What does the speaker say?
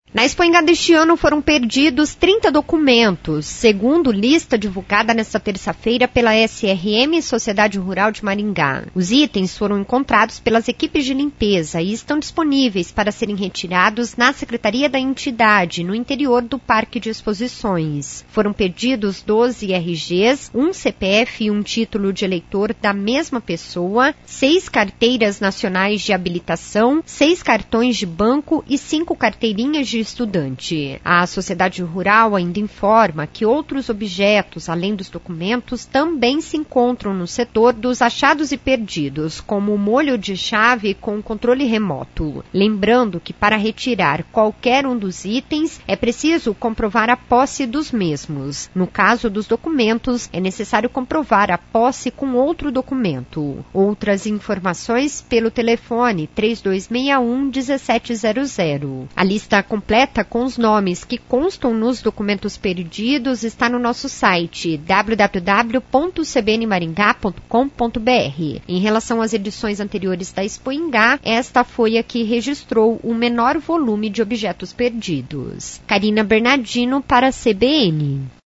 Na Expo Ingá deste ano foram perdidos 30 documentos, segundo lista divulgada nesta terça-feira pela SRM, Sociedade Rural de Maringá. Os itens foram encontrados pelas equipes de limpeza e estão disponíveis para serem retirados na Secretaria da entidade, no interior do Parque de Exposições. Foram perdidos 12 RGs, um CPF e um título de eleitor da mesma pessoa, 6 carteiras nacionais de habilitação, 6 cartões de banco e 5 carteirinhas de estudante. A Sociedade Rural ainda informa que outros objetos, além dos documentos, também se encontram no setor dos achados e perdidos, como o molho de chave com controle remoto. Lembrando que para retirar qualquer um dos itens, é preciso comprovar a posse dos mesmos. No caso dos documentos, é necessário comprovar a posse com outro documento. Outras informações pelo telefone 3261-1700. A lista completa com os nomes que constam nos documentos perdidos está no nosso site www.cbnmaringá.com.br. Em relação às edições anteriores da Expo Ingá, esta foi a que registrou o menor volume de objetos perdidos. Karina Bernardino para a CBN.